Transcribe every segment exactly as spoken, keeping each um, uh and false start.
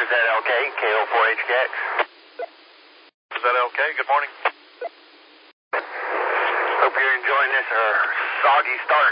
Z L K, K O four H K X. Z L K, good morning. Hope you're enjoying this uh, soggy start.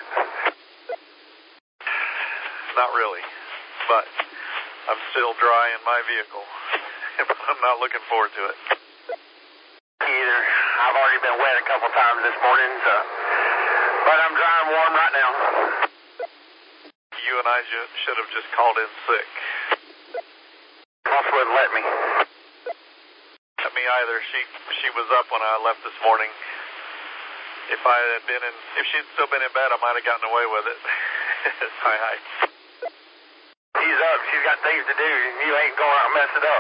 Not really, but I'm still dry in my vehicle. I'm not looking forward to it. Either. I've already been wet a couple times this morning, so, but I'm dry and warm right now. You and I ju- should have just called in sick. Boss wouldn't let me. Not me either. She she was up when I left this morning. If I had been in, if she'd still been in bed, I might have gotten away with it. Hi, hi. She's up. She's got things to do. You ain't going out and mess it up.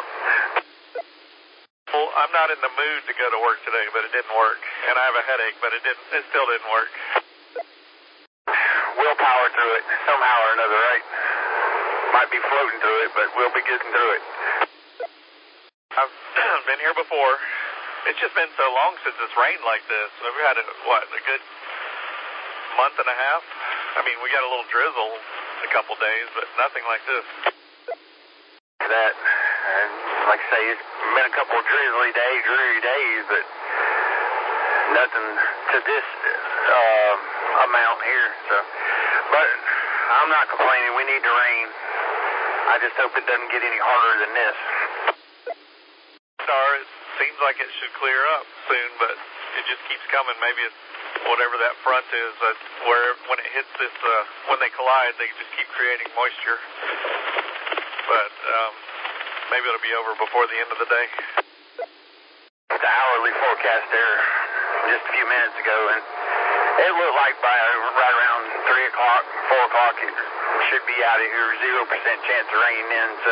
Well, I'm not in the mood to go to work today, but it didn't work. And I have a headache, but it didn't. It still didn't work. We'll power through it somehow or another, right? Might be floating through it, but we'll be getting through it. I've been here before. It's just been so long since it's rained like this. We've had, a, what, a good month and a half? I mean, we got a little drizzle a couple days, but nothing like this. That, and like I say, it's been a couple drizzly days, dreary days, but nothing to this uh, amount here. So, but I'm not complaining. We need the rain. I just hope it doesn't get any harder than this. Star, it seems like it should clear up soon, but it just keeps coming. Maybe it's whatever that front is, uh, where when it hits this, uh, when they collide, they just keep creating moisture. But um, maybe it'll be over before the end of the day. The hourly forecast there just a few minutes ago, and it looked like by right around three o'clock, four o'clock, it should be out of here. Zero percent chance of rain then, so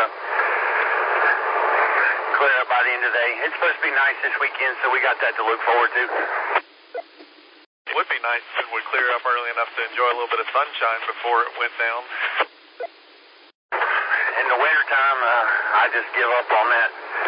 clear up by the end of the day. It's supposed to be nice this weekend, so we got that to look forward to. It would be nice if it would clear up early enough to enjoy a little bit of sunshine before it went down. In the wintertime, uh, I just give up on that.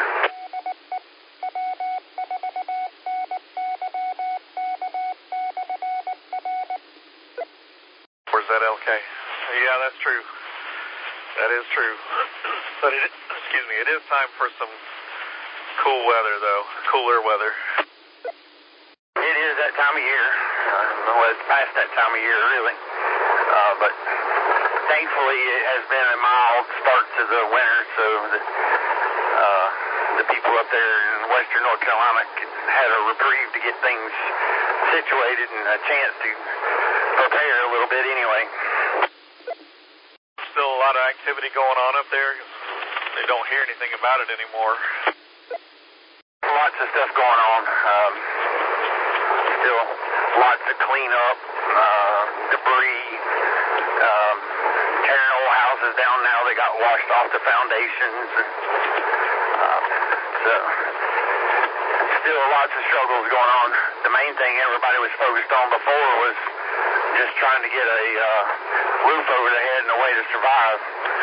Where's that L K? Yeah, that's true. That is true. But it, excuse me, it is time for some cool weather, though. Cooler weather. It is that time of year. Uh, well, it's past that time of year, really. Uh, but thankfully, it has been a mild start to the winter, so the, uh, the people up there in western North Carolina had a reprieve to get things situated and a chance to prepare a little bit anyway. Still a lot of activity going on up there. They don't hear anything about it anymore. Lots of stuff going on. Um, still lots of cleanup, uh, debris, um, tearing old houses down now. They got washed off the foundations. And, uh, so, still lots of struggles going on. The main thing everybody was focused on before was just trying to get a uh, roof over their head and a way to survive.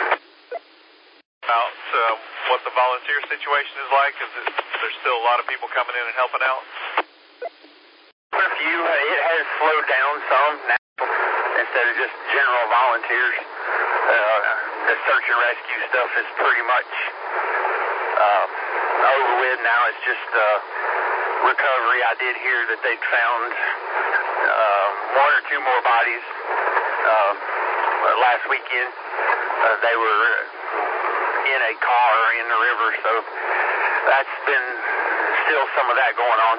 About uh, what the volunteer situation is like? Is it, there's still a lot of people coming in and helping out? A few. It has slowed down some now instead of just general volunteers. Uh, the search and rescue stuff is pretty much uh, over with now. It's just uh, recovery. I did hear that they'd found uh, one or two more bodies uh, last weekend. Uh, they were in a car in the river, so that's been still some of that going on.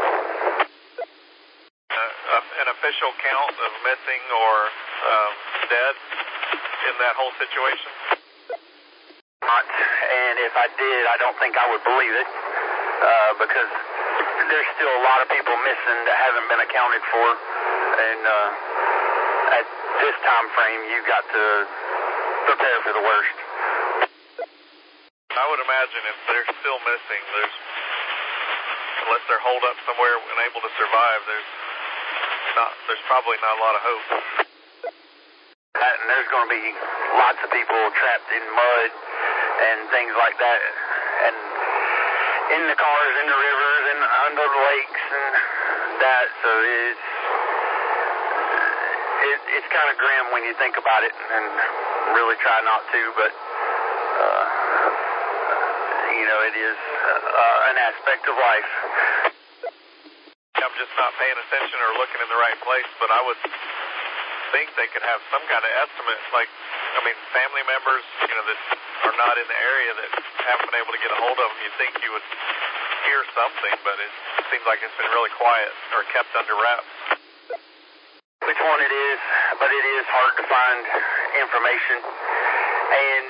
Uh, an official count of missing or um, dead in that whole situation? Not, and if I did, I don't think I would believe it, uh, because there's still a lot of people missing that haven't been accounted for, and uh, at this time frame, you got to prepare for the worst. I would imagine if they're still missing, there's, unless they're holed up somewhere and able to survive, there's not, there's probably not a lot of hope. That, and there's going to be lots of people trapped in mud and things like that, and in the cars, in the rivers, and under the lakes, and that. So it's it, it's kind of grim when you think about it, and really try not to, but uh, it is uh, an aspect of life. I'm just not paying attention or looking in the right place, but I would think they could have some kind of estimate, like, I mean, family members, you know, that are not in the area that haven't been able to get a hold of them. You'd think you would hear something, but it seems like it's been really quiet or kept under wraps. Which one it is, but it is hard to find information, and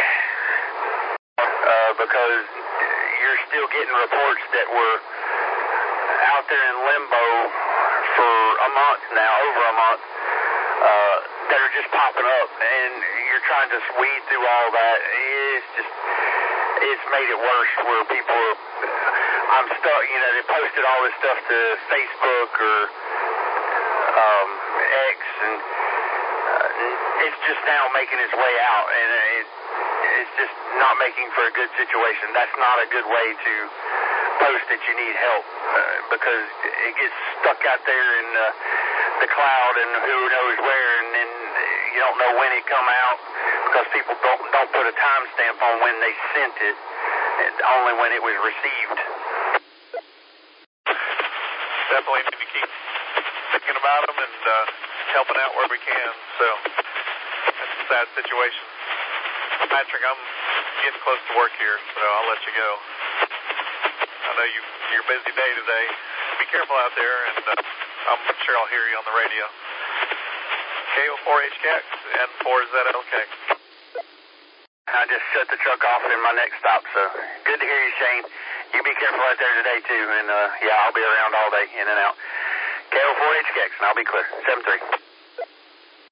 uh, because you're still getting reports that were out there in limbo for a month now, over a month, uh, that are just popping up, and you're trying to weed through all that. It's just, it's made it worse where people are, I'm stuck, you know, they posted all this stuff to Facebook or um, X, and uh, it's just now making its way out, and it, it's just not making for a good situation. That's not a good way to post that you need help, uh, because it gets stuck out there in uh, the cloud and who knows where, and then you don't know when it come out because people don't don't put a timestamp on when they sent it, and only when it was received. Definitely need to keep thinking about them and uh, helping out where we can. So it's a sad situation. Patrick, I'm getting close to work here, so I'll let you go. I know you, you're a busy day today. Be careful out there, and uh, I'm sure I'll hear you on the radio. K O four H K X and four Z L K. I just shut the truck off in my next stop, so good to hear you, Shane. You be careful out there today, too, and uh, yeah, I'll be around all day, in and out. K O four H K X, and I'll be clear. seven three.